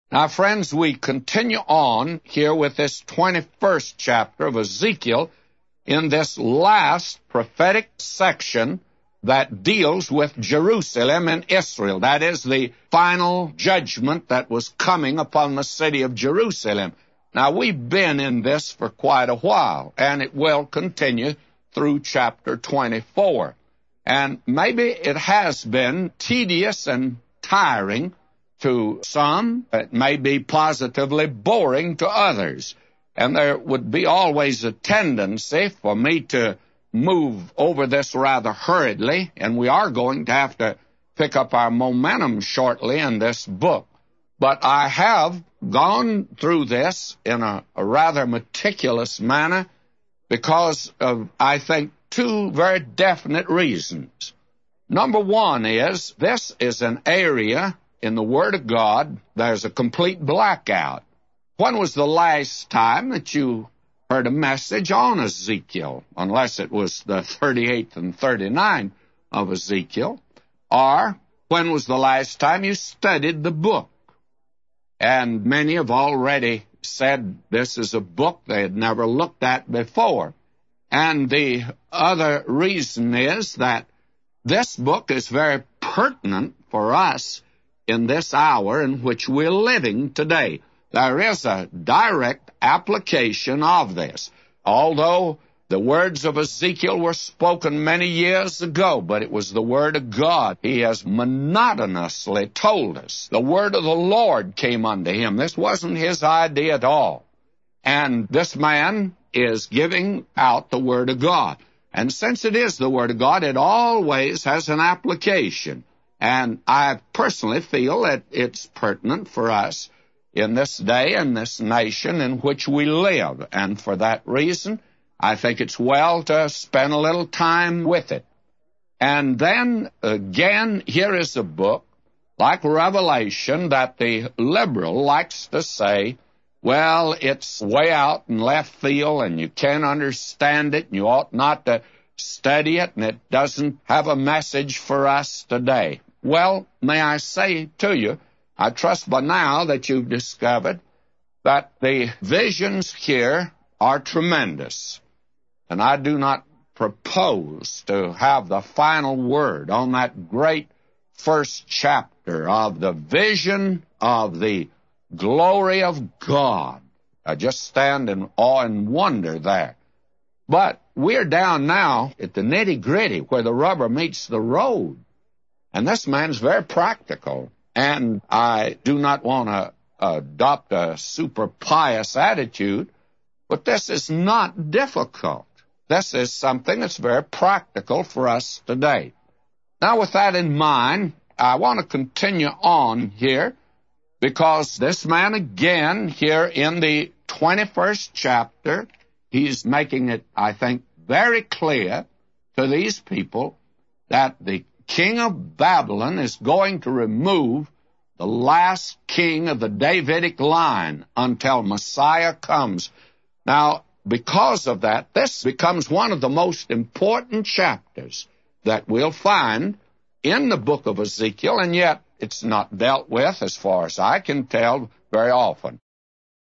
Now, friends, we continue on here with this 21st chapter of Ezekiel in this last prophetic section that deals with Jerusalem and Israel. That is the final judgment that was coming upon the city of Jerusalem. Now, we've been in this for quite a while, and it will continue through chapter 24. And maybe it has been tedious and tiring to some. It may be positively boring to others. And there would be always a tendency for me to move over this rather hurriedly, and we are going to have to pick up our momentum shortly in this book. But I have gone through this in a rather meticulous manner because of, I think, two very definite reasons. Number one is, this is an area in the Word of God, there's a complete blackout. When was the last time that you heard a message on Ezekiel, unless it was the 38th and 39th of Ezekiel? Or when was the last time you studied the book? And many have already said this is a book they had never looked at before. And the other reason is that this book is very pertinent for us in this hour in which we're living today. There is a direct application of this. Although the words of Ezekiel were spoken many years ago, but it was the Word of God. He has monotonously told us. The Word of the Lord came unto him. This wasn't his idea at all. And this man is giving out the Word of God. And since it is the Word of God, it always has an application. And I personally feel that it's pertinent for us in this day and this nation in which we live. And for that reason, I think it's well to spend a little time with it. And then, again, here is a book, like Revelation, that the liberal likes to say, well, it's way out in left field, and you can't understand it, and you ought not to study it, and it doesn't have a message for us today. Well, may I say to you, I trust by now that you've discovered that the visions here are tremendous. And I do not propose to have the final word on that great first chapter of the vision of the glory of God. I just stand in awe and wonder there. But we're down now at the nitty-gritty where the rubber meets the road. And this man's very practical. And I do not want to adopt a super pious attitude, but this is not difficult. This is something that's very practical for us today. Now, with that in mind, I want to continue on here, because this man again here in the 21st chapter, he's making it, I think, very clear to these people that the king of Babylon is going to remove the last king of the Davidic line until Messiah comes. Now, because of that, this becomes one of the most important chapters that we'll find in the book of Ezekiel, and yet it's not dealt with, as far as I can tell, very often.